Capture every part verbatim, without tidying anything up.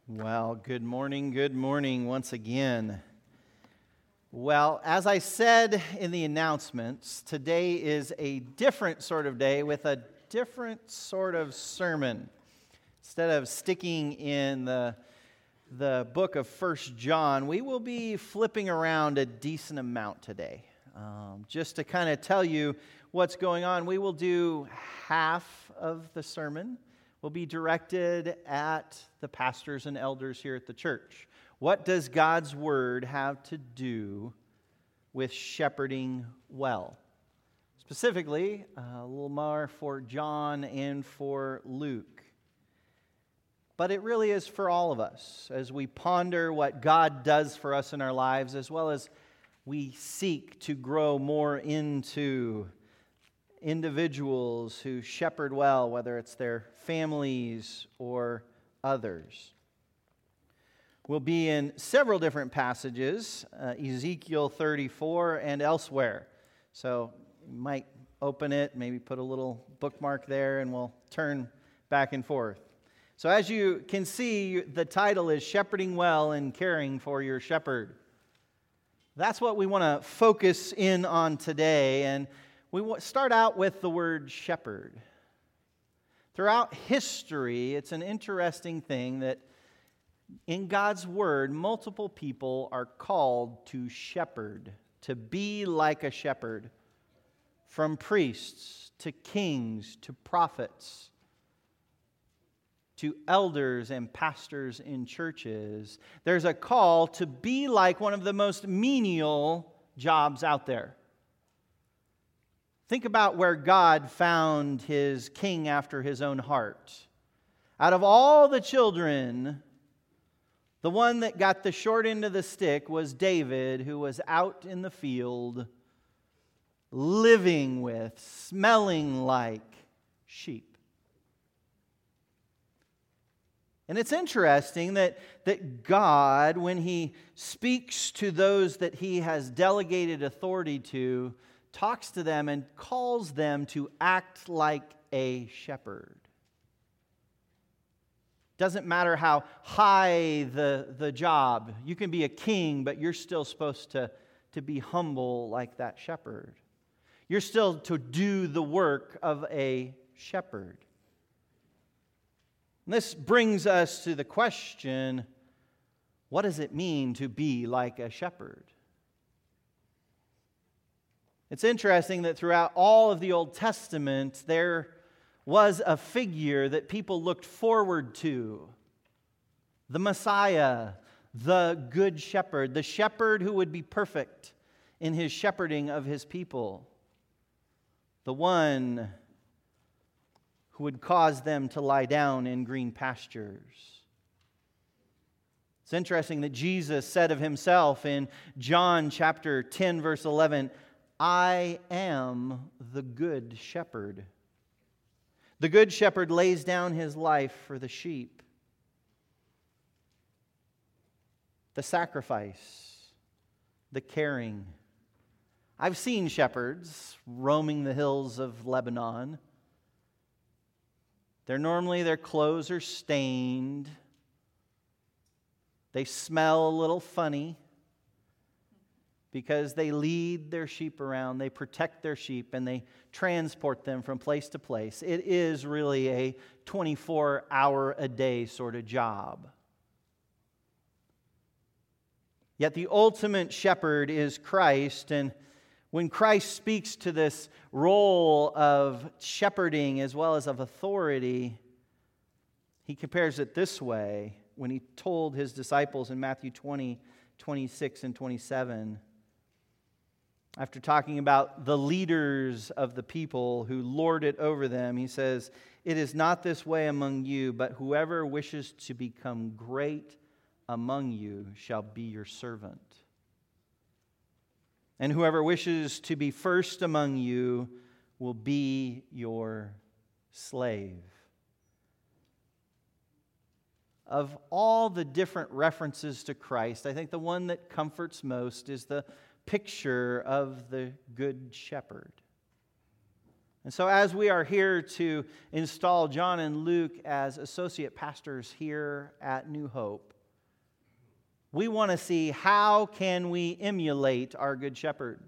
Well, good morning, good morning once again. Well, as I said in the announcements, today is a different sort of day with a different sort of sermon. Instead of sticking in the, the book of First John, we will be flipping around a decent amount today. Um, just to kind of tell you what's going on, we will do half of the sermon will be directed at the pastors and elders here at the church. What does God's Word have to do with shepherding well? Specifically, uh, a little more for John and for Luke. But it really is for all of us as we ponder what God does for us in our lives, as well as we seek to grow more into individuals who shepherd well, whether it's their families or others. We'll be in several different passages, uh, Ezekiel thirty-four and elsewhere. So you might open it, maybe put a little bookmark there, and we'll turn back and forth. So as you can see, the title is Shepherding Well and Caring for Your Shepherd. That's what we want to focus in on today, and we start out with the word shepherd. Throughout history, it's an interesting thing that in God's Word, multiple people are called to shepherd, to be like a shepherd. From priests to kings to prophets to elders and pastors in churches, there's a call to be like one of the most menial jobs out there. Think about where God found his king after his own heart. Out of all the children, the one that got the short end of the stick was David, who was out in the field, living with, smelling like sheep. And it's interesting that, that God, when he speaks to those that he has delegated authority to, talks to them and calls them to act like a shepherd. Doesn't matter how high the, the job. You can be a king, but you're still supposed to, to be humble like that shepherd. You're still to do the work of a shepherd. And this brings us to the question, what does it mean to be like a shepherd? It's interesting that throughout all of the Old Testament, there was a figure that people looked forward to. The Messiah, the Good Shepherd, the shepherd who would be perfect in his shepherding of his people. The one who would cause them to lie down in green pastures. It's interesting that Jesus said of himself in John chapter ten, verse eleven, I am the good shepherd. The good shepherd lays down his life for the sheep. The sacrifice, the caring. I've seen shepherds roaming the hills of Lebanon. They're normally, their clothes are stained. They smell a little funny, because they lead their sheep around, they protect their sheep, and they transport them from place to place. It is really a twenty-four hour a day sort of job. Yet the ultimate shepherd is Christ, and when Christ speaks to this role of shepherding as well as of authority, he compares it this way when he told his disciples in Matthew twenty, twenty-six and twenty-seven. After talking about the leaders of the people who lord it over them, he says, it is not this way among you, but whoever wishes to become great among you shall be your servant. And whoever wishes to be first among you will be your slave. Of all the different references to Christ, I think the one that comforts most is the picture of the Good Shepherd. And so as we are here to install John and Luke as associate pastors here at New Hope, we want to see how can we emulate our Good Shepherd.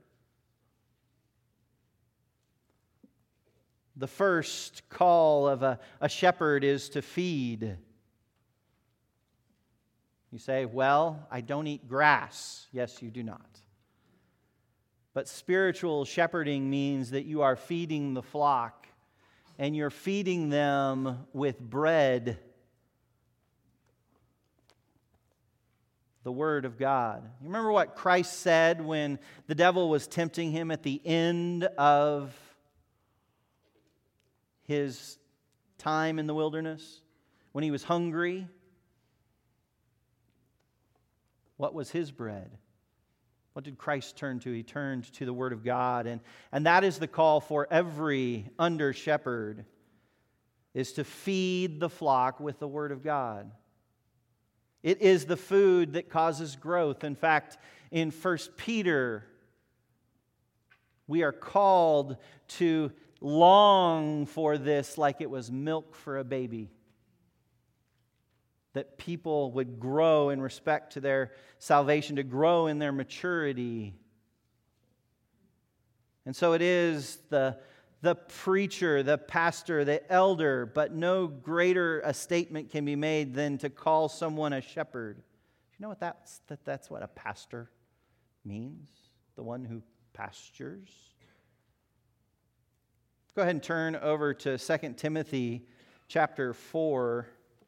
The first call of a, a shepherd is to feed. You say, well, I don't eat grass. Yes, you do not. But spiritual shepherding means that you are feeding the flock, and you're feeding them with bread, the Word of God. You remember what Christ said when the devil was tempting him at the end of his time in the wilderness, when he was hungry? What was his bread? What did Christ turn to? He turned to the Word of God. And, and that is the call for every under-shepherd, is to feed the flock with the Word of God. It is the food that causes growth. In fact, in First Peter, we are called to long for this like it was milk for a baby. That people would grow in respect to their salvation, to grow in their maturity. And so it is the, the preacher, the pastor, the elder, but no greater a statement can be made than to call someone a shepherd. Do you know what that's, that that's what a pastor means? The one who pastures? Go ahead and turn over to Second Timothy chapter four.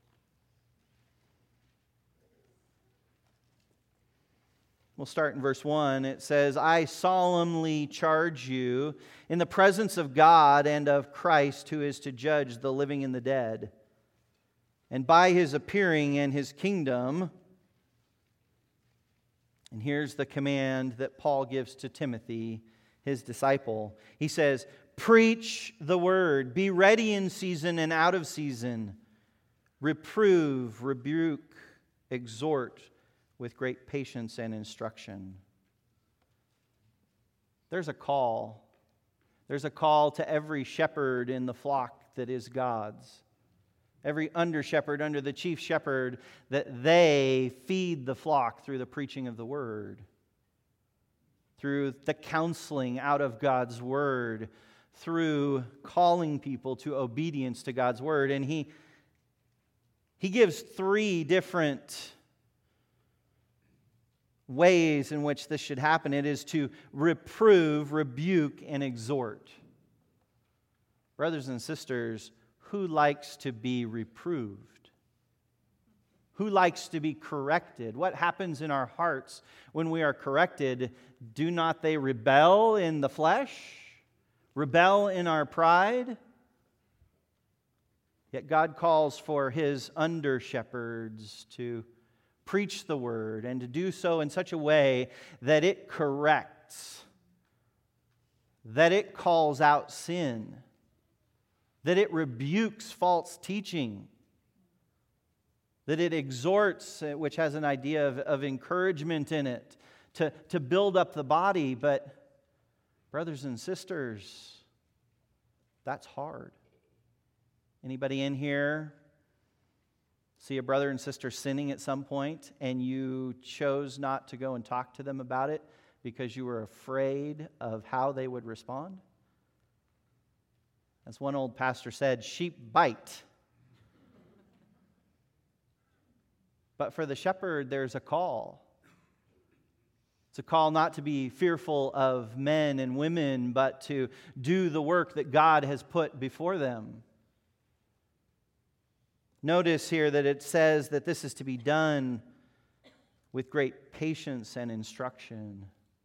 We'll start in verse one. It says, I solemnly charge you in the presence of God and of Christ, who is to judge the living and the dead, and by His appearing and His kingdom. And here's the command that Paul gives to Timothy, his disciple. He says, preach the word, be ready in season and out of season, reprove, rebuke, exhort with great patience and instruction. There's a call. There's a call to every shepherd in the flock that is God's. Every under-shepherd under the chief shepherd, that they feed the flock through the preaching of the word, through the counseling out of God's word, through calling people to obedience to God's word. And he, he gives three different ways in which this should happen. It is to reprove, rebuke, and exhort. Brothers and sisters, who likes to be reproved? Who likes to be corrected? What happens in our hearts when we are corrected? Do not they rebel in the flesh? Rebel in our pride? Yet God calls for His under-shepherds to preach the word, and to do so in such a way that it corrects, that it calls out sin, that it rebukes false teaching, that it exhorts, which has an idea of, of encouragement in it, to, to build up the body. But brothers and sisters, that's hard. Anybody in here see a brother and sister sinning at some point, and you chose not to go and talk to them about it because you were afraid of how they would respond? As one old pastor said, sheep bite. But for the shepherd, there's a call. It's a call not to be fearful of men and women, but to do the work that God has put before them. Notice here that it says that this is to be done with great patience and instruction.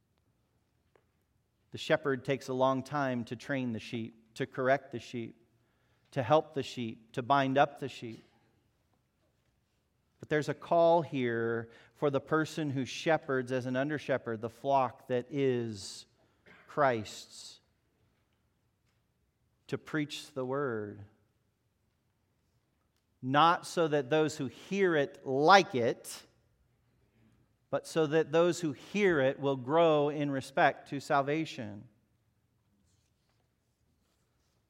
The shepherd takes a long time to train the sheep, to correct the sheep, to help the sheep, to bind up the sheep. But there's a call here for the person who shepherds as an under-shepherd the flock that is Christ's, to preach the word. Not so that those who hear it like it, but so that those who hear it will grow in respect to salvation.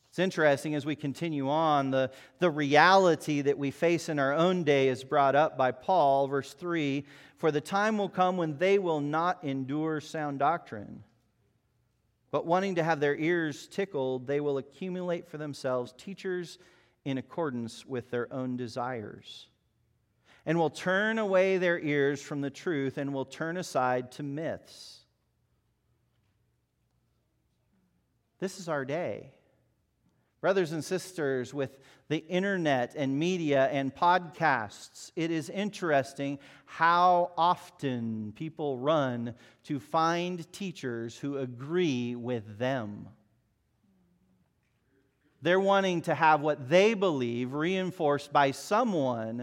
It's interesting as we continue on, the, the reality that we face in our own day is brought up by Paul, verse three, "For the time will come when they will not endure sound doctrine, but wanting to have their ears tickled, they will accumulate for themselves teachers in accordance with their own desires, and will turn away their ears from the truth and will turn aside to myths." This is our day. Brothers and sisters, with the internet and media and podcasts, it is interesting how often people run to find teachers who agree with them. They're wanting to have what they believe reinforced by someone,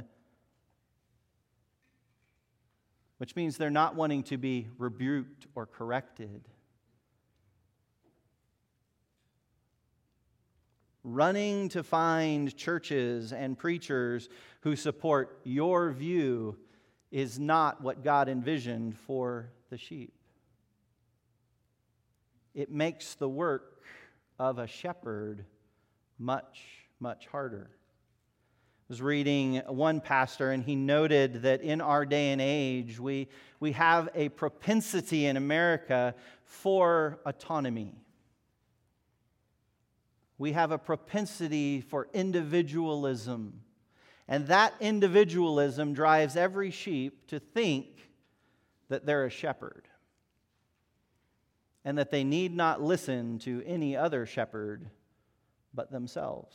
which means they're not wanting to be rebuked or corrected. Running to find churches and preachers who support your view is not what God envisioned for the sheep. It makes the work of a shepherd much, much harder. I was reading one pastor, and he noted that in our day and age, we, we have a propensity in America for autonomy. We have a propensity for individualism. And that individualism drives every sheep to think that they're a shepherd and that they need not listen to any other shepherd but themselves.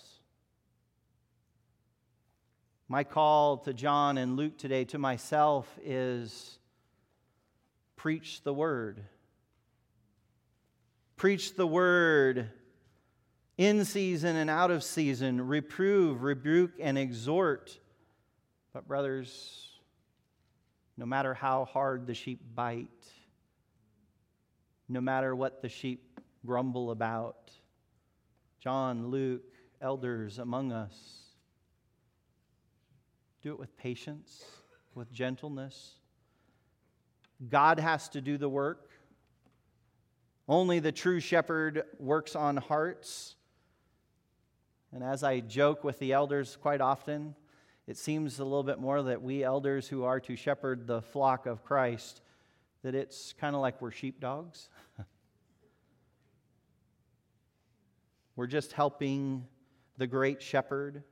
My call to John and Luke today, to myself, is preach the word. Preach the word in season and out of season. Reprove, rebuke, and exhort. But brothers, no matter how hard the sheep bite, no matter what the sheep grumble about, John, Luke, elders among us, do it with patience, with gentleness. God has to do the work. Only the true shepherd works on hearts. And as I joke with the elders quite often, it seems a little bit more that we elders who are to shepherd the flock of Christ, that it's kind of like we're sheepdogs. We're just helping the great shepherd.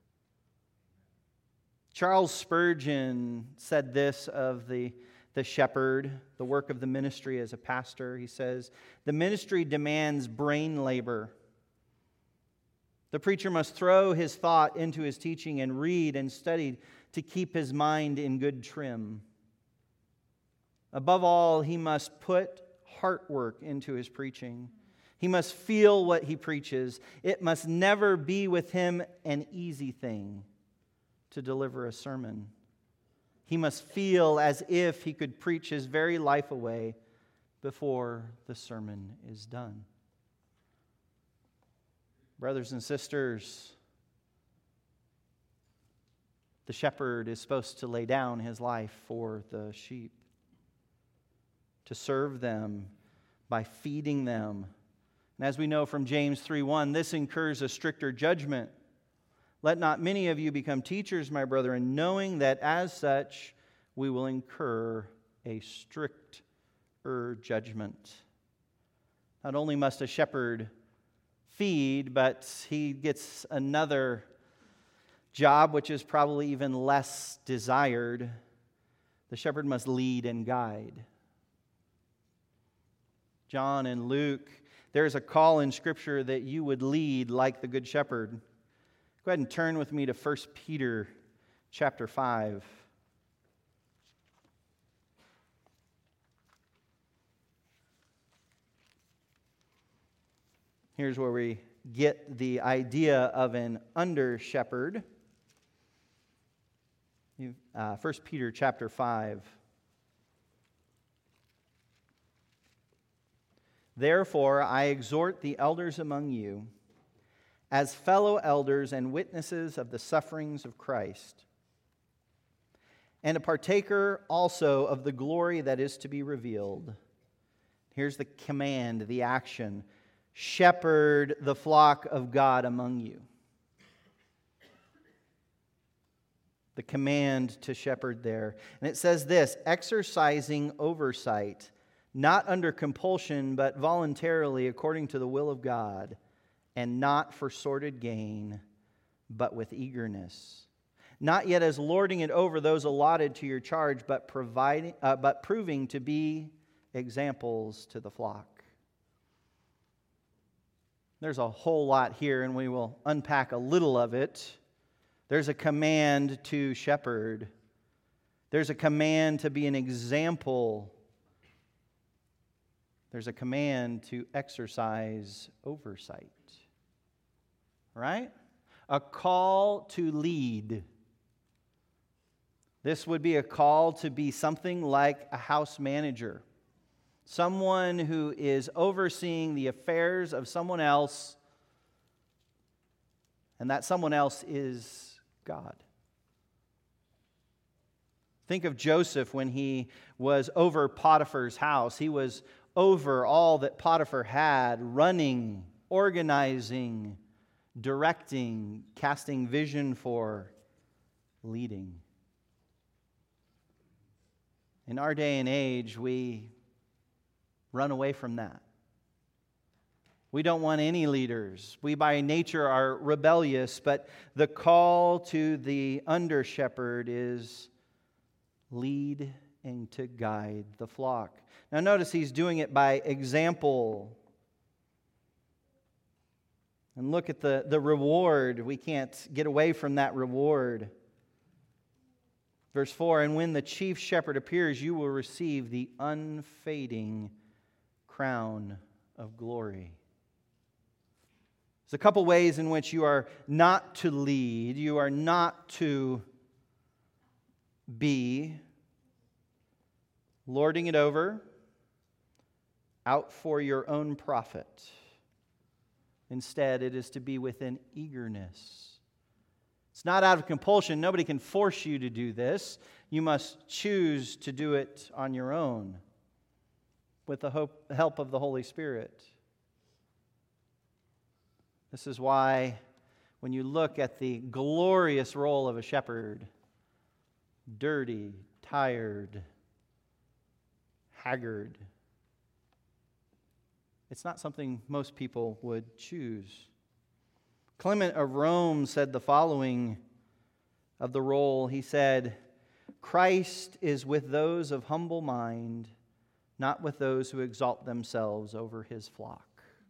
Charles Spurgeon said this of the, the shepherd, the work of the ministry as a pastor. He says, "The ministry demands brain labor. The preacher must throw his thought into his teaching and read and study to keep his mind in good trim. Above all, he must put heart work into his preaching. He must feel what he preaches. It must never be with him an easy thing to deliver a sermon. He must feel as if he could preach his very life away before the sermon is done." Brothers and sisters, the shepherd is supposed to lay down his life for the sheep, to serve them by feeding them. And as we know from James three one, this incurs a stricter judgment. "Let not many of you become teachers, my brethren, knowing that as such we will incur a stricter judgment." Not only must a shepherd feed, but he gets another job which is probably even less desired. The shepherd must lead and guide. John and Luke, there's a call in Scripture that you would lead like the Good Shepherd. Go ahead and turn with me to First Peter chapter five. Here's where we get the idea of an under-shepherd. Uh, First Peter chapter five. "Therefore I exhort the elders among you, as fellow elders and witnesses of the sufferings of Christ, and a partaker also of the glory that is to be revealed." Here's the command, the action. shepherd the flock of God among you. The command to shepherd there. And it says this, exercising oversight, not under compulsion, but voluntarily according to the will of God, and not for sordid gain, but with eagerness. Not yet as lording it over those allotted to your charge, but providing, uh, but proving to be examples to the flock. There's a whole lot here, and we will unpack a little of it. There's a command to shepherd. There's a command to be an example. There's a command to exercise oversight. Right? A call to lead. This would be a call to be something like a house manager. Someone who is overseeing the affairs of someone else, and that someone else is God. Think of Joseph when he was over Potiphar's house. He was over all that Potiphar had, running, organizing, directing, casting vision for, leading. In our day and age, we run away from that. We don't want any leaders. We by nature are rebellious, but the call to the under-shepherd is lead and to guide the flock. Now notice he's doing it by example. And look at the, the reward. We can't get away from that reward. Verse four, and when the chief shepherd appears, you will receive the unfading crown of glory. There's a couple ways in which you are not to lead, you are not to be lording it over, out for your own profit. Instead, it is to be with an eagerness. It's not out of compulsion. Nobody can force you to do this. You must choose to do it on your own with the hope, help of the Holy Spirit. This is why when you look at the glorious role of a shepherd, dirty, tired, haggard, it's not something most people would choose. Clement of Rome said the following of the role. He said, Christ is with those of humble mind, not with those who exalt themselves over his flock.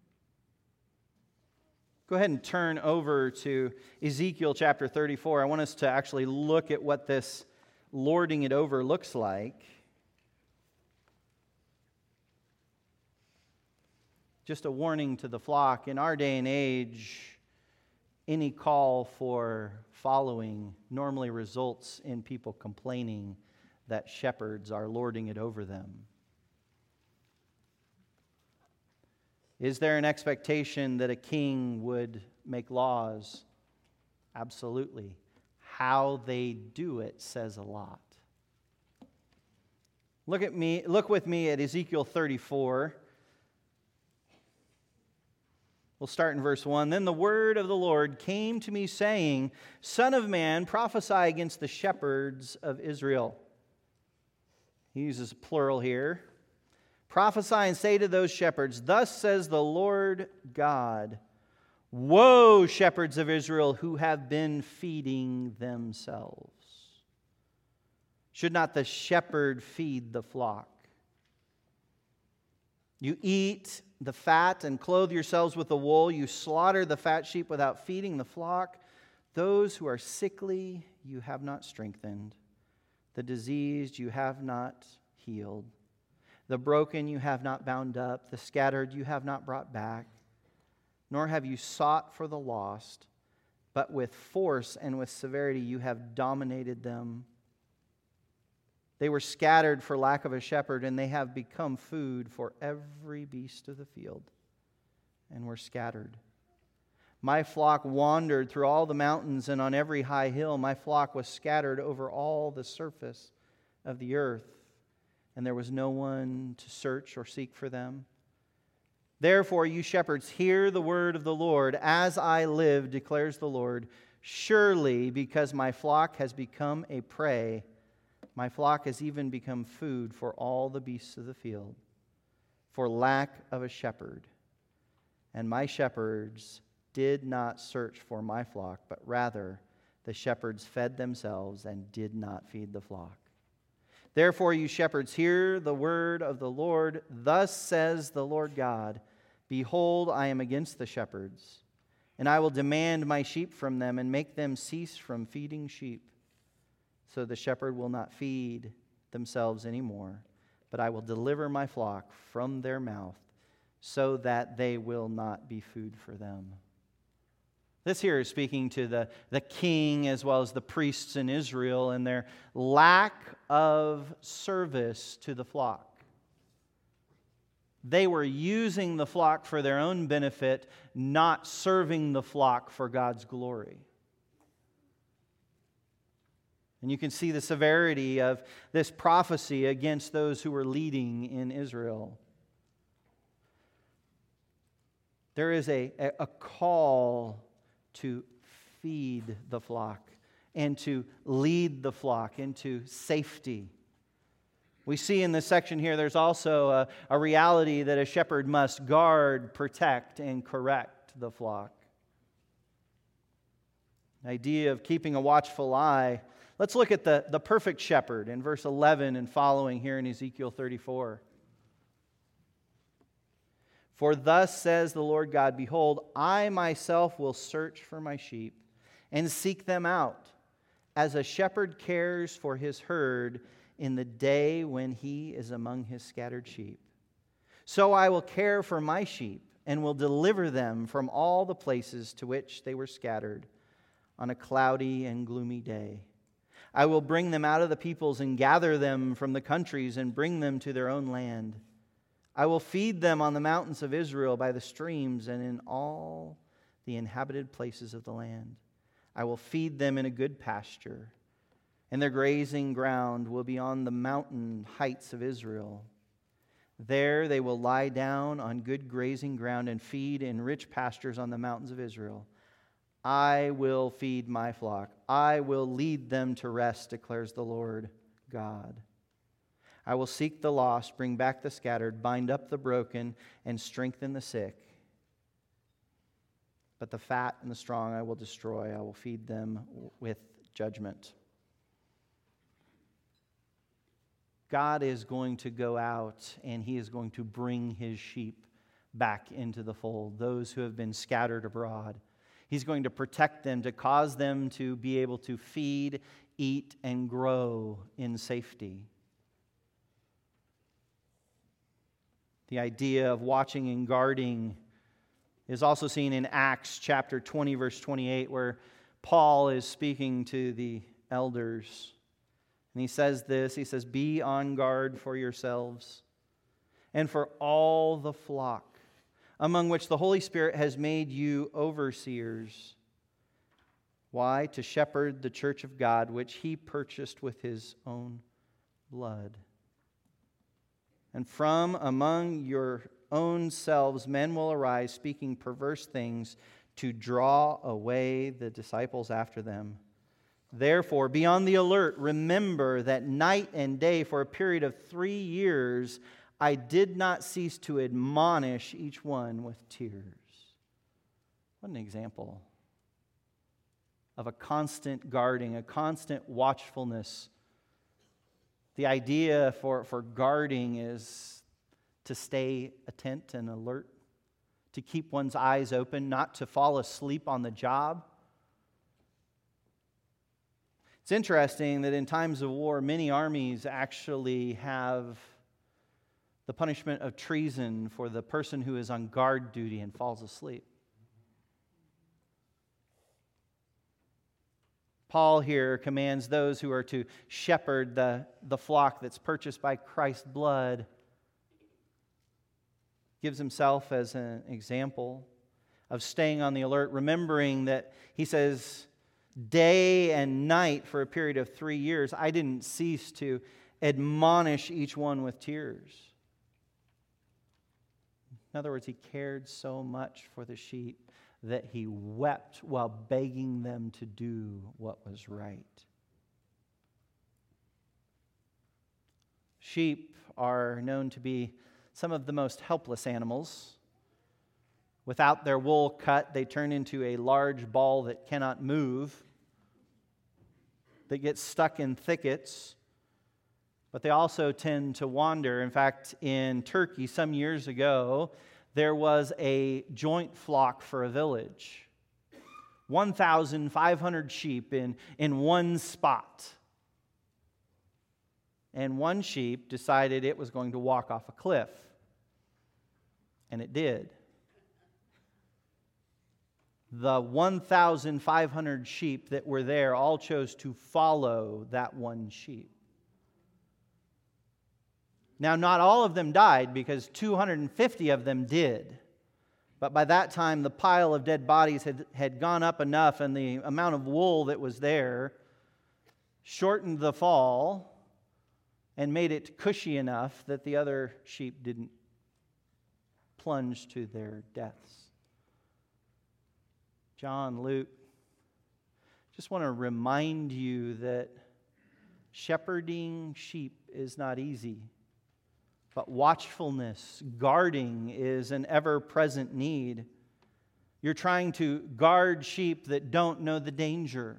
Go ahead and turn over to Ezekiel chapter thirty-four. I want us to actually look at what this lording it over looks like. Just a warning to the flock. In our day and age, any call for following normally results in people complaining that shepherds are lording it over them. Is there an expectation that a king would make laws? Absolutely. How they do it says a lot. Look at me, look with me at Ezekiel thirty-four. We'll start in verse one. Then the word of the Lord came to me, saying, Son of man, prophesy against the shepherds of Israel. He uses plural here. Prophesy and say to those shepherds, Thus says the Lord God, Woe, shepherds of Israel, who have been feeding themselves. Should not the shepherd feed the flock? You eat the fat and clothe yourselves with the wool. You slaughter the fat sheep without feeding the flock. Those who are sickly you have not strengthened. The diseased you have not healed. The broken you have not bound up. The scattered you have not brought back. Nor have you sought for the lost, but with force and with severity you have dominated them. They were scattered for lack of a shepherd, and they have become food for every beast of the field, and were scattered. My flock wandered through all the mountains and on every high hill. My flock was scattered over all the surface of the earth, and there was no one to search or seek for them. Therefore, you shepherds, hear the word of the Lord. As I live, declares the Lord, surely because my flock has become a prey, my flock has even become food for all the beasts of the field, for lack of a shepherd. And my shepherds did not search for my flock, but rather the shepherds fed themselves and did not feed the flock. Therefore, you shepherds, hear the word of the Lord. Thus says the Lord God, behold, I am against the shepherds, and I will demand my sheep from them and make them cease from feeding sheep. So the shepherd will not feed themselves anymore, but I will deliver my flock from their mouth, so that they will not be food for them. This here is speaking to the, the king as well as the priests in Israel and their lack of service to the flock. They were using the flock for their own benefit, not serving the flock for God's glory. And you can see the severity of this prophecy against those who were leading in Israel. There is a, a call to feed the flock and to lead the flock into safety. We see in this section here, there's also a, a reality that a shepherd must guard, protect, and correct the flock. The idea of keeping a watchful eye. Let's look at the, the perfect shepherd in verse eleven and following here in Ezekiel thirty-four. For thus says the Lord God, behold, I myself will search for my sheep and seek them out, as a shepherd cares for his herd in the day when he is among his scattered sheep. So I will care for my sheep and will deliver them from all the places to which they were scattered on a cloudy and gloomy day. I will bring them out of the peoples and gather them from the countries and bring them to their own land. I will feed them on the mountains of Israel by the streams and in all the inhabited places of the land. I will feed them in a good pasture, and their grazing ground will be on the mountain heights of Israel. There they will lie down on good grazing ground and feed in rich pastures on the mountains of Israel. I will feed my flock. I will lead them to rest, declares the Lord God. I will seek the lost, bring back the scattered, bind up the broken, and strengthen the sick. But the fat and the strong I will destroy. I will feed them with judgment. God is going to go out and He is going to bring His sheep back into the fold, those who have been scattered abroad. He's going to protect them, to cause them to be able to feed, eat, and grow in safety. The idea of watching and guarding is also seen in Acts chapter twenty, verse twenty-eight, where Paul is speaking to the elders. And he says this, he says, be on guard for yourselves and for all the flock, among which the Holy Spirit has made you overseers. Why? To shepherd the church of God, which He purchased with His own blood. And from among your own selves men will arise, speaking perverse things, to draw away the disciples after them. Therefore, be on the alert. Remember that night and day for a period of three years I did not cease to admonish each one with tears. What an example of a constant guarding, a constant watchfulness. The idea for, for guarding is to stay attent and alert, to keep one's eyes open, not to fall asleep on the job. It's interesting that in times of war, many armies actually have the punishment of treason for the person who is on guard duty and falls asleep. Paul here commands those who are to shepherd the, the flock that's purchased by Christ's blood. Gives himself as an example of staying on the alert, remembering that he says, day and night for a period of three years, I didn't cease to admonish each one with tears. In other words, he cared so much for the sheep that he wept while begging them to do what was right. Sheep are known to be some of the most helpless animals. Without their wool cut, they turn into a large ball that cannot move, that gets stuck in thickets, but they also tend to wander. In fact, in Turkey some years ago, there was a joint flock for a village. one thousand five hundred sheep in, in one spot. And one sheep decided it was going to walk off a cliff. And it did. The one thousand five hundred sheep that were there all chose to follow that one sheep. Now, not all of them died because two hundred fifty of them did. But by that time, the pile of dead bodies had, had gone up enough, and the amount of wool that was there shortened the fall and made it cushy enough that the other sheep didn't plunge to their deaths. John, Luke, just want to remind you that shepherding sheep is not easy. But watchfulness, guarding is an ever-present need. You're trying to guard sheep that don't know the danger.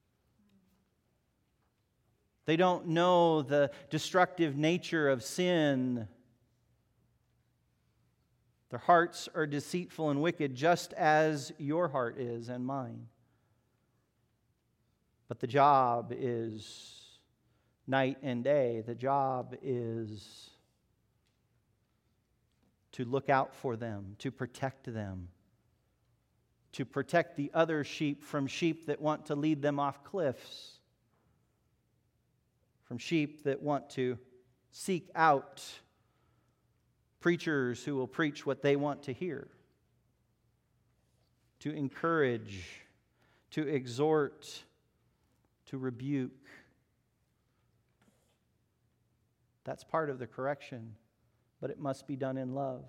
They don't know the destructive nature of sin. Their hearts are deceitful and wicked, just as your heart is and mine. But the job is night and day. The job is to look out for them, to protect them, to protect the other sheep from sheep that want to lead them off cliffs, from sheep that want to seek out preachers who will preach what they want to hear, to encourage, to exhort, to rebuke. That's part of the correction, but it must be done in love.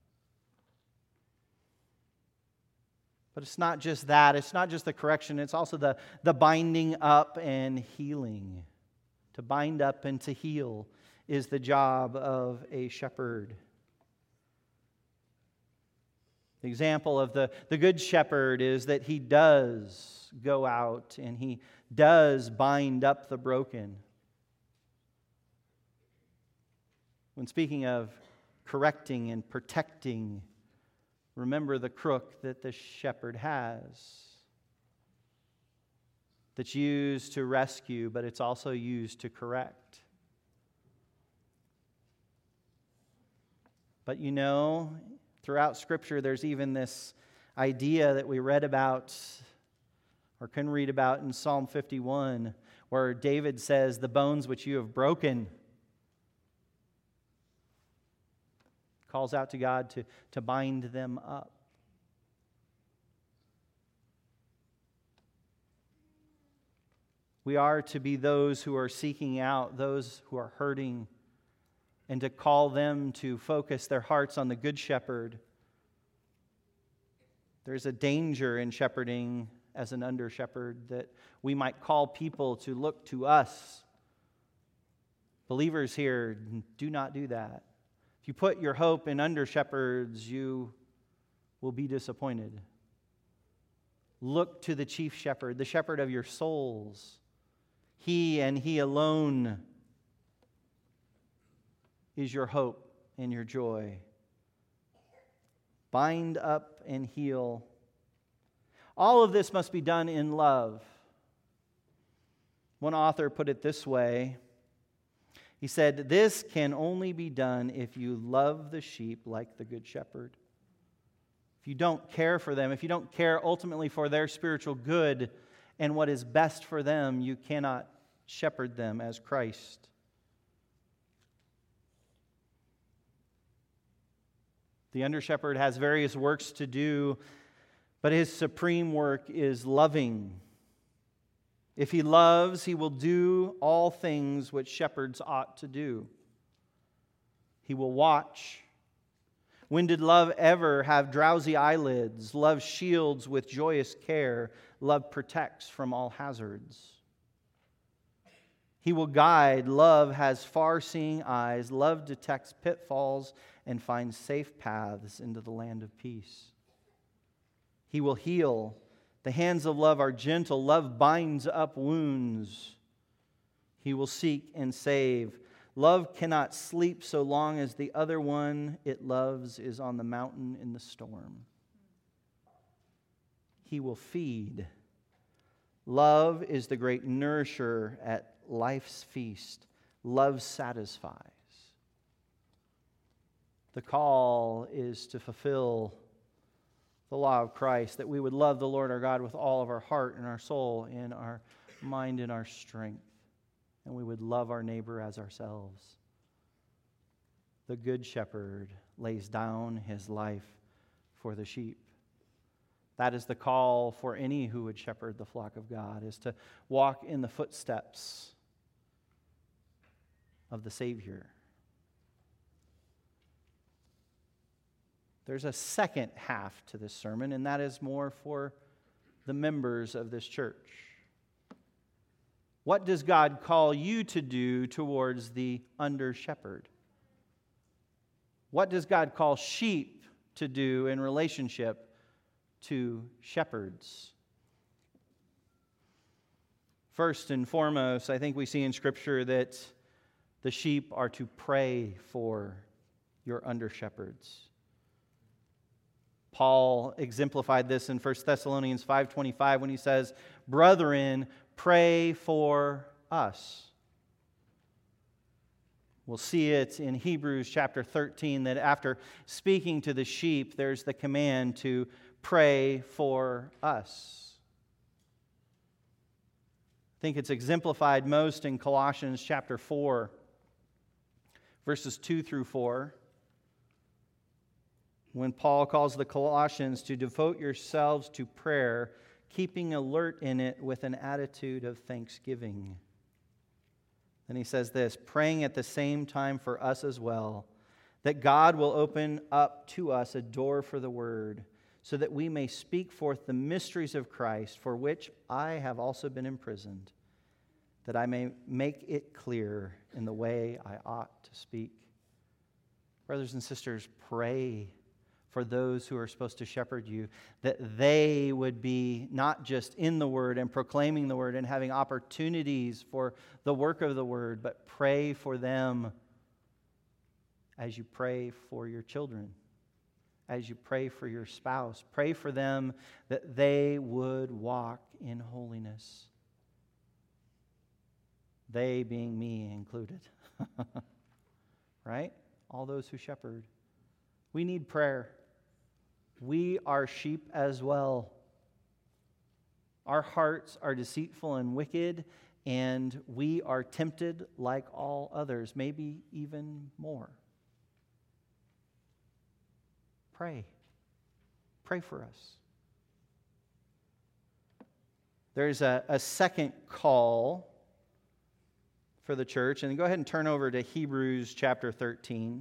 But it's not just that. It's not just the correction. It's also the, the binding up and healing. To bind up and to heal is the job of a shepherd. The example of the, the good shepherd is that he does go out and he does bind up the broken. When speaking of correcting and protecting, remember the crook that the shepherd has. That's used to rescue, but it's also used to correct. But you know, throughout Scripture, there's even this idea that we read about, or can read about in Psalm fifty-one, where David says, "The bones which you have broken," calls out to God to, to bind them up. We are to be those who are seeking out those who are hurting and to call them to focus their hearts on the Good Shepherd. There's a danger in shepherding as an under-shepherd that we might call people to look to us. Believers here, do not do that. If you put your hope in under-shepherds, you will be disappointed. Look to the chief shepherd, the shepherd of your souls. He and He alone is your hope and your joy. Bind up and heal. All of this must be done in love. One author put it this way. He said, "This can only be done if you love the sheep like the Good Shepherd. If you don't care for them, if you don't care ultimately for their spiritual good and what is best for them, you cannot shepherd them as Christ." The under-shepherd has various works to do, but his supreme work is loving. If he loves, he will do all things which shepherds ought to do. He will watch. When did love ever have drowsy eyelids? Love shields with joyous care. Love protects from all hazards. He will guide. Love has far-seeing eyes. Love detects pitfalls and finds safe paths into the land of peace. He will heal. The hands of love are gentle. Love binds up wounds. He will seek and save. Love cannot sleep so long as the other one it loves is on the mountain in the storm. He will feed. Love is the great nourisher at life's feast. Love satisfies. The call is to fulfill the law of Christ, that we would love the Lord our God with all of our heart and our soul and our mind and our strength. And we would love our neighbor as ourselves. The good shepherd lays down his life for the sheep. That is the call for any who would shepherd the flock of God, is to walk in the footsteps of the Savior. There's a second half to this sermon, and that is more for the members of this church. What does God call you to do towards the under-shepherd? What does God call sheep to do in relationship to shepherds? First and foremost, I think we see in Scripture that the sheep are to pray for your under-shepherds. Paul exemplified this in First Thessalonians five twenty-five when he says, "Brethren, pray for us." We'll see it in Hebrews chapter thirteen that after speaking to the sheep, there's the command to pray for us. I think it's exemplified most in Colossians chapter four, verses two through four. When Paul calls the Colossians to devote yourselves to prayer, keeping alert in it with an attitude of thanksgiving. Then he says this, praying at the same time for us as well, that God will open up to us a door for the word, so that we may speak forth the mysteries of Christ, for which I have also been imprisoned, that I may make it clear in the way I ought to speak. Brothers and sisters, pray for those who are supposed to shepherd you, that they would be not just in the Word and proclaiming the Word and having opportunities for the work of the Word, but pray for them as you pray for your children, as you pray for your spouse. Pray for them that they would walk in holiness. They being me included. Right? All those who shepherd. We need prayer. We are sheep as well. Our hearts are deceitful and wicked, and we are tempted like all others, maybe even more. Pray. Pray for us. There's a, a second call for the church, and go ahead and turn over to Hebrews chapter thirteen.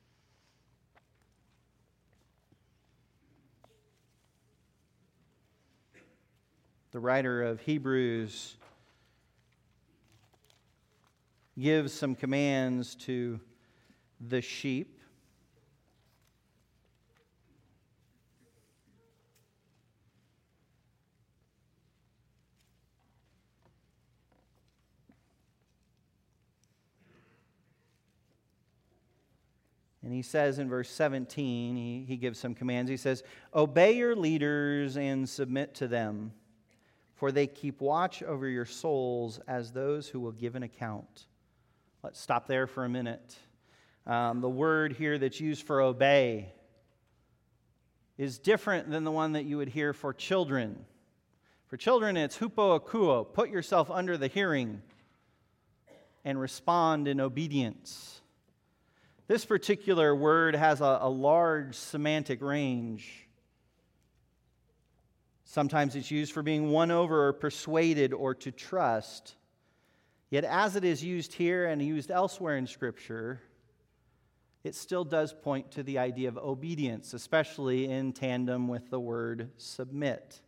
The writer of Hebrews gives some commands to the sheep. And he says in verse seventeen, he, he gives some commands. He says, "Obey your leaders and submit to them, for they keep watch over your souls as those who will give an account." Let's stop there for a minute. Um, the word here that's used for obey is different than the one that you would hear for children. For children, it's hupo akuo, put yourself under the hearing and respond in obedience. This particular word has a, a large semantic range. Sometimes it's used for being won over or persuaded or to trust. Yet as it is used here and used elsewhere in Scripture, it still does point to the idea of obedience, especially in tandem with the word submit.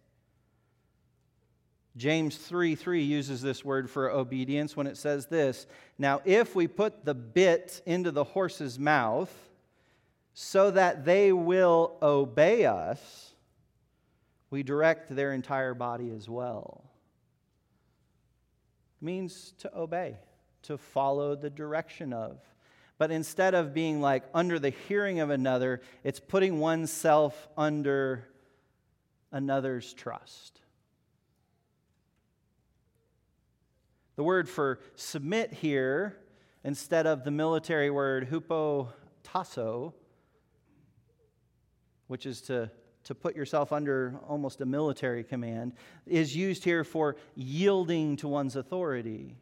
James three three uses this word for obedience when it says this, "Now if we put the bit into the horse's mouth so that they will obey us, we direct their entire body as well." It means to obey, to follow the direction of. But instead of being like under the hearing of another, it's putting oneself under another's trust. The word for submit here, instead of the military word hupotasso, which is to, to put yourself under almost a military command, is used here for yielding to one's authority.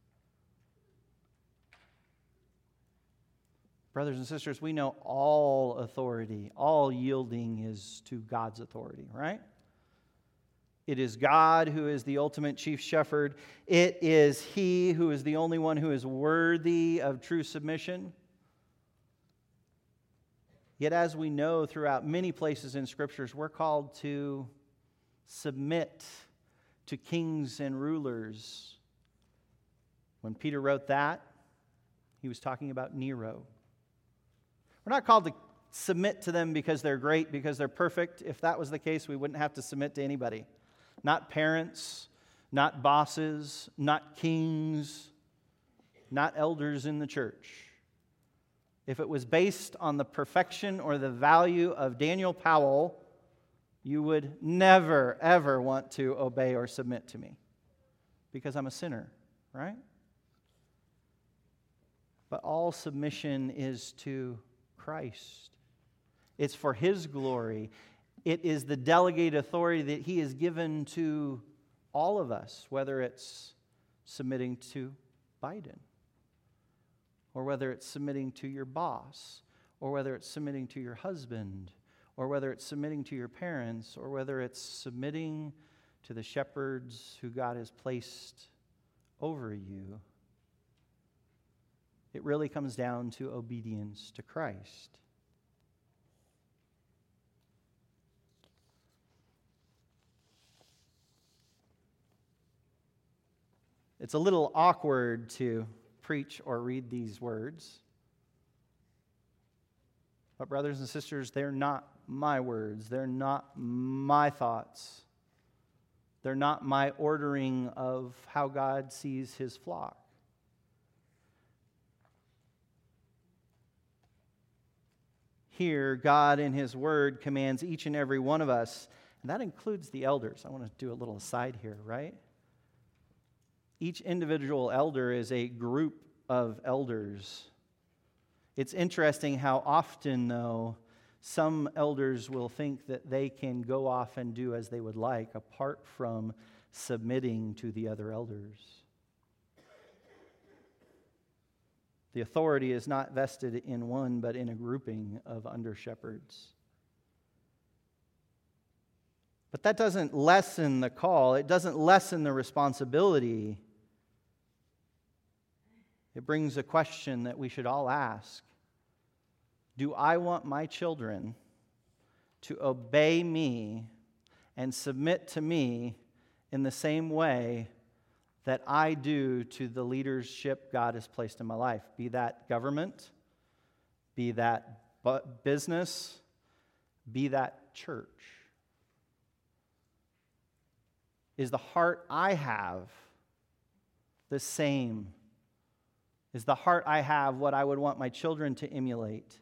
Brothers and sisters, we know all authority, all yielding is to God's authority, right? It is God who is the ultimate chief shepherd. It is He who is the only one who is worthy of true submission. Yet as we know throughout many places in Scriptures, we're called to submit to kings and rulers. When Peter wrote that, he was talking about Nero. We're not called to submit to them because they're great, because they're perfect. If that was the case, we wouldn't have to submit to anybody. Not parents, not bosses, not kings, not elders in the church. If it was based on the perfection or the value of Daniel Powell, you would never, ever want to obey or submit to me because I'm a sinner, right? But all submission is to Christ. It's for His glory. It is the delegated authority that He has given to all of us, whether it's submitting to Biden, or whether it's submitting to your boss, or whether it's submitting to your husband, or whether it's submitting to your parents, or whether it's submitting to the shepherds who God has placed over you. It really comes down to obedience to Christ. It's a little awkward to preach or read these words. But brothers and sisters, they're not my words. They're not my thoughts. They're not my ordering of how God sees His flock. Here, God in His Word commands each and every one of us, and that includes the elders. I want to do a little aside here, right? Each individual elder is a group of elders. It's interesting how often, though, some elders will think that they can go off and do as they would like apart from submitting to the other elders. The authority is not vested in one, but in a grouping of under-shepherds. But that doesn't lessen the call. It doesn't lessen the responsibility. It brings a question that we should all ask. Do I want my children to obey me and submit to me in the same way that I do to the leadership God has placed in my life? Be that government, be that business, be that church. Is the heart I have the same? Is the heart I have what I would want my children to emulate?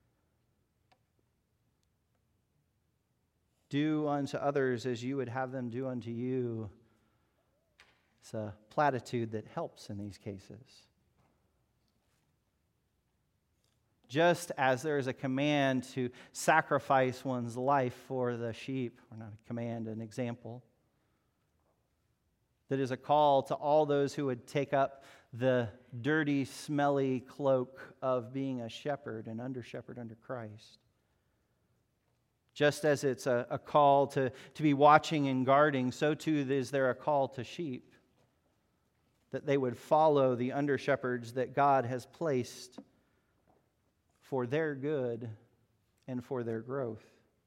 Do unto others as you would have them do unto you. It's a platitude that helps in these cases. Just as there is a command to sacrifice one's life for the sheep, or not a command, an example, that is a call to all those who would take up the dirty, smelly cloak of being a shepherd, an under-shepherd under Christ. Just as it's a, a call to, to be watching and guarding, so too is there a call to sheep, that they would follow the under-shepherds that God has placed for their good and for their growth.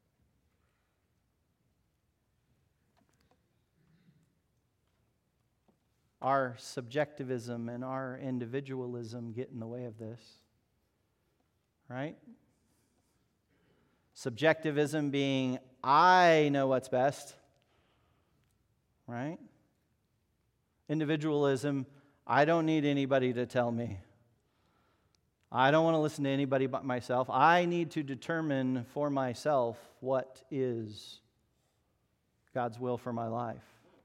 Our subjectivism and our individualism get in the way of this, right? Subjectivism being, I know what's best, right? Individualism, I don't need anybody to tell me. I don't want to listen to anybody but myself. I need to determine for myself what is God's will for my life.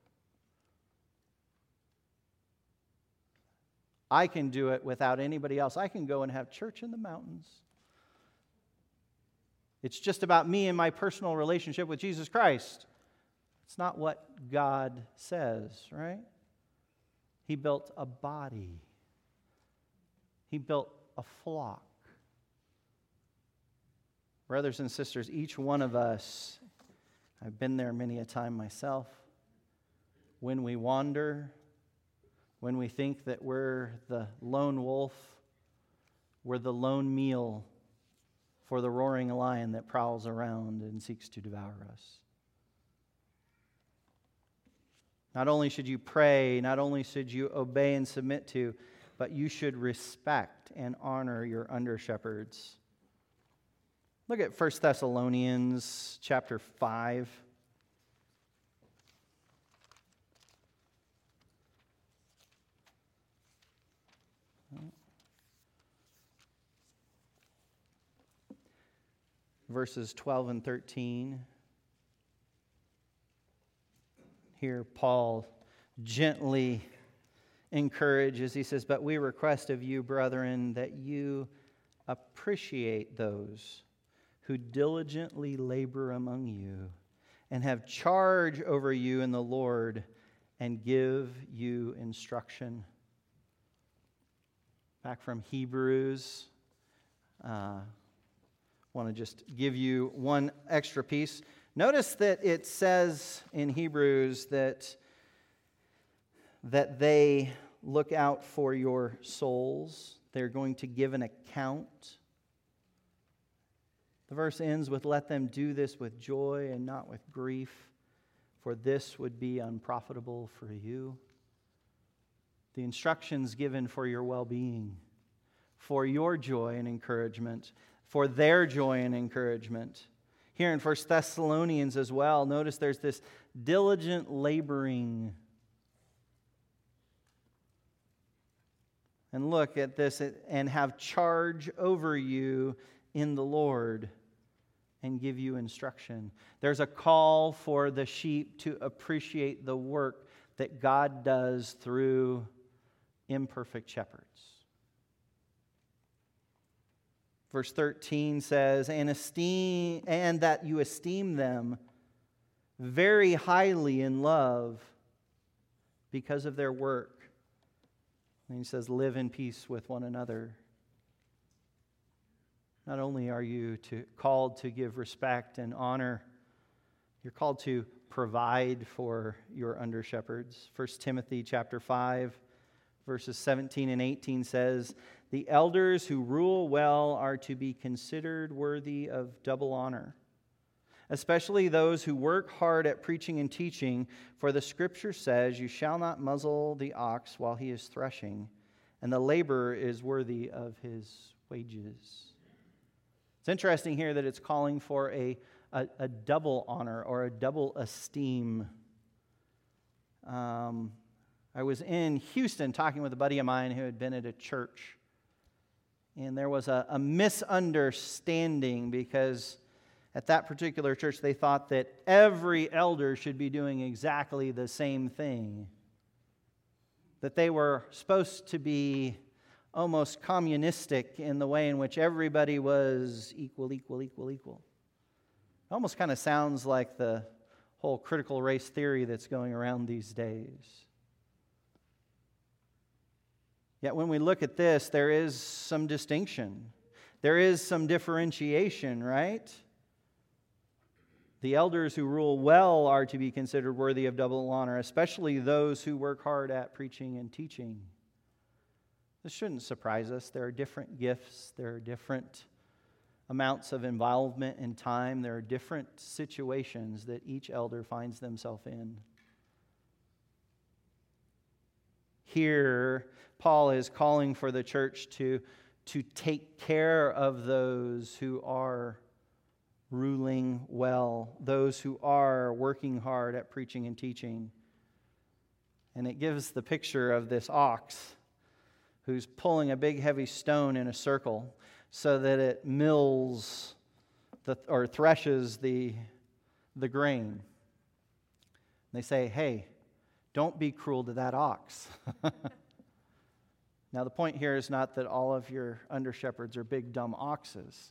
I can do it without anybody else. I can go and have church in the mountains. It's just about me and my personal relationship with Jesus Christ. It's not what God says, right? He built a body. He built a flock. Brothers and sisters, each one of us, I've been there many a time myself, when we wander, when we think that we're the lone wolf, we're the lone meal for the roaring lion that prowls around and seeks to devour us. Not only should you pray, not only should you obey and submit to, but you should respect and honor your under-shepherds. Look at First Thessalonians chapter five. Verses twelve and thirteen. Here Paul gently encourages. He says, "But we request of you, brethren, that you appreciate those who diligently labor among you and have charge over you in the Lord and give you instruction." Back from Hebrews. Uh, want to just give you one extra piece. Notice that it says in Hebrews that, that they look out for your souls. They're going to give an account. The verse ends with, "Let them do this with joy and not with grief, for this would be unprofitable for you." The instructions given for your well-being, for your joy and encouragement, for their joy and encouragement. Here in First Thessalonians as well, notice there's this diligent laboring. And look at this, and have charge over you in the Lord and give you instruction. There's a call for the sheep to appreciate the work that God does through imperfect shepherds. Verse thirteen says, and esteem and that you esteem them very highly in love because of their work. And he says, live in peace with one another. Not only are you to, called to give respect and honor, you're called to provide for your under-shepherds. First Timothy chapter five, verses seventeen and eighteen says, the elders who rule well are to be considered worthy of double honor, especially those who work hard at preaching and teaching, for the Scripture says, you shall not muzzle the ox while he is threshing, and the laborer is worthy of his wages. It's interesting here that it's calling for a, a, a double honor or a double esteem. Um, I was in Houston talking with a buddy of mine who had been at a church, and there was a, a misunderstanding because at that particular church they thought that every elder should be doing exactly the same thing, that they were supposed to be almost communistic in the way in which everybody was equal, equal, equal, equal. It almost kind of sounds like the whole critical race theory that's going around these days. Yet when we look at this, there is some distinction. There is some differentiation, right? The elders who rule well are to be considered worthy of double honor, especially those who work hard at preaching and teaching. This shouldn't surprise us. There are different gifts. There are different amounts of involvement and time. There are different situations that each elder finds themselves in. Here, Paul is calling for the church to, to take care of those who are ruling well, those who are working hard at preaching and teaching. And it gives the picture of this ox who's pulling a big heavy stone in a circle so that it mills the, or threshes the, the grain. They say, hey, don't be cruel to that ox. Now, the point here is not that all of your under-shepherds are big, dumb oxes.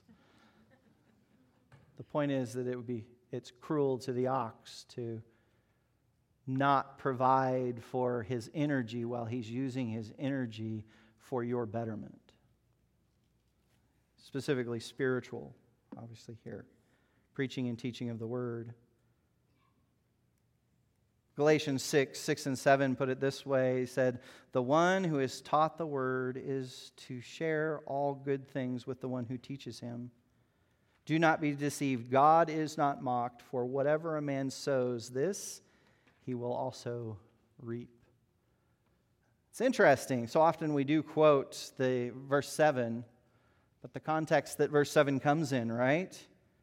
The point is that it would be, it's cruel to the ox to not provide for his energy while he's using his energy for your betterment. Specifically spiritual, obviously here. Preaching and teaching of the Word. Galatians six, six and seven put it this way. He said, the one who is taught the Word is to share all good things with the one who teaches him. Do not be deceived. God is not mocked, for whatever a man sows, this he will also reap. It's interesting. So often we do quote the verse seven, but the context that verse seven comes in, right,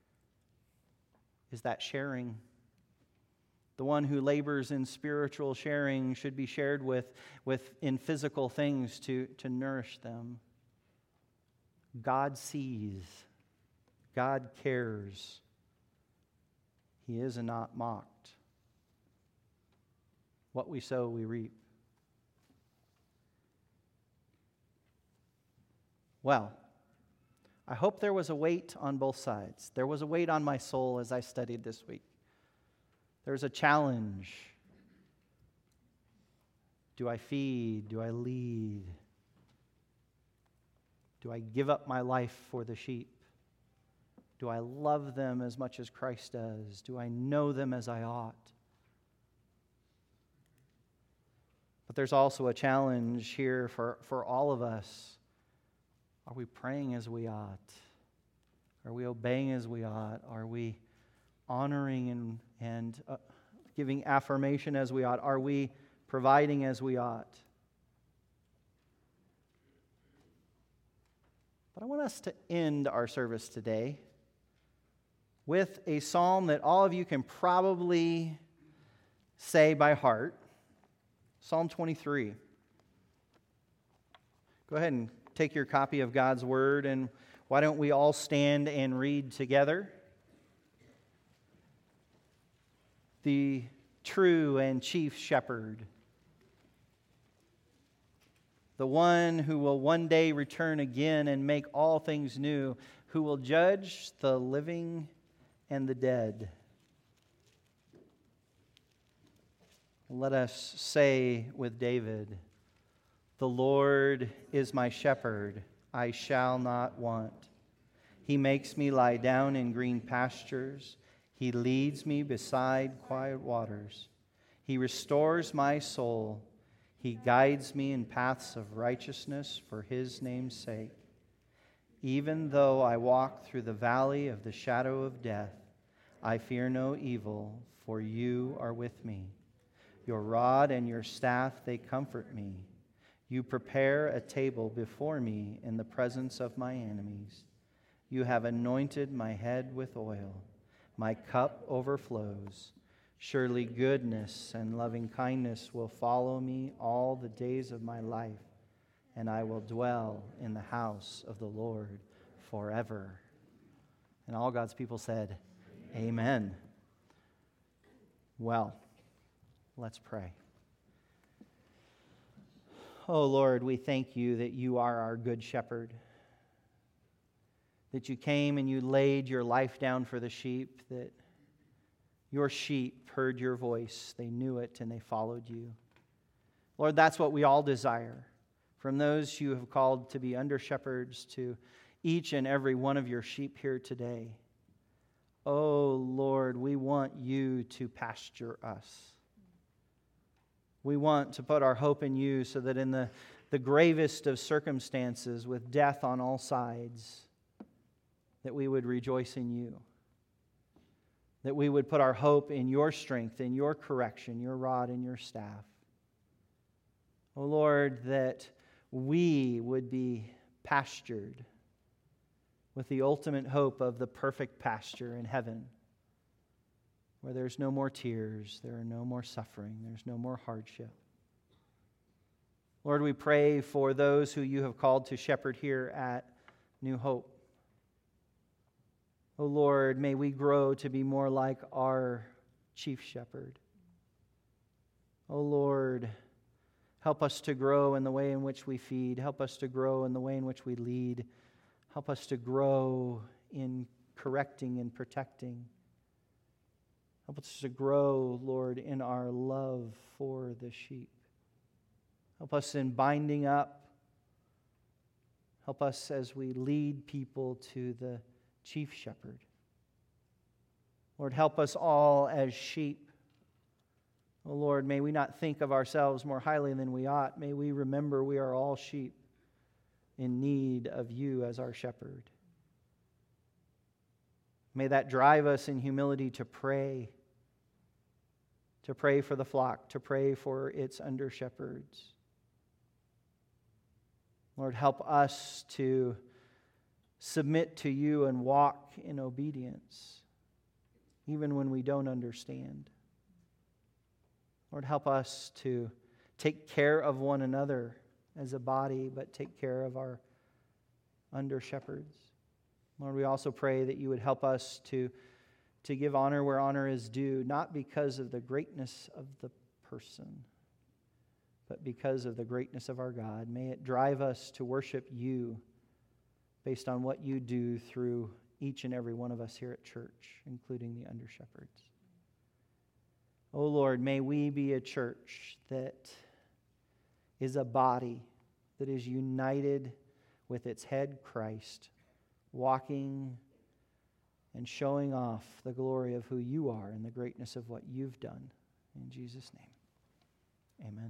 is that sharing. The one who labors in spiritual sharing should be shared with, with in physical things to, to nourish them. God sees. God cares. He is not mocked. What we sow, we reap. Well, I hope there was a weight on both sides. There was a weight on my soul as I studied this week. There's a challenge. Do I feed? Do I lead? Do I give up my life for the sheep? Do I love them as much as Christ does? Do I know them as I ought? But there's also a challenge here for, for all of us. Are we praying as we ought? Are we obeying as we ought? Are we honoring and, and uh, giving affirmation as we ought? Are we providing as we ought? But I want us to end our service today with a psalm that all of you can probably say by heart. Psalm twenty-three. Go ahead and take your copy of God's Word, and why don't we all stand and read together? The true and chief shepherd, the one who will one day return again and make all things new, who will judge the living and the dead. Let us say with David, the Lord is my shepherd, I shall not want. He makes me lie down in green pastures. He leads me beside quiet waters. He restores my soul. He guides me in paths of righteousness for His name's sake. Even though I walk through the valley of the shadow of death, I fear no evil, for you are with me. Your rod and your staff, they comfort me. You prepare a table before me in the presence of my enemies. You have anointed my head with oil. My cup overflows. Surely goodness and loving kindness will follow me all the days of my life, and I will dwell in the house of the Lord forever. And all God's people said, Amen. Amen. Well, let's pray. Oh Lord, we thank you that you are our good shepherd, that you came and you laid your life down for the sheep, that your sheep heard your voice, they knew it, and they followed you. Lord, that's what we all desire. From those you have called to be under shepherds to each and every one of your sheep here today. Oh Lord, we want you to pasture us. We want to put our hope in you so that in the, the gravest of circumstances, with death on all sides, that we would rejoice in you, that we would put our hope in your strength, in your correction, your rod and your staff. O Lord, that we would be pastured with the ultimate hope of the perfect pasture in heaven, where there's no more tears, there are no more suffering, there's no more hardship. Lord, we pray for those who you have called to shepherd here at New Hope. O Lord, may we grow to be more like our chief shepherd. O Lord, help us to grow in the way in which we feed. Help us to grow in the way in which we lead. Help us to grow in correcting and protecting. Help us to grow, Lord, in our love for the sheep. Help us in binding up. Help us as we lead people to the chief shepherd. Lord, help us all as sheep. Oh Lord, may we not think of ourselves more highly than we ought. May we remember we are all sheep in need of you as our shepherd. May that drive us in humility to pray, to pray for the flock, to pray for its under-shepherds. Lord, help us to submit to you and walk in obedience, even when we don't understand. Lord, help us to take care of one another as a body, but take care of our under-shepherds. Lord, we also pray that you would help us to, to give honor where honor is due, not because of the greatness of the person, but because of the greatness of our God. May it drive us to worship you based on what you do through each and every one of us here at church, including the under-shepherds. Oh Lord, may we be a church that is a body that is united with its head, Christ, walking and showing off the glory of who you are and the greatness of what you've done. In Jesus' name, amen.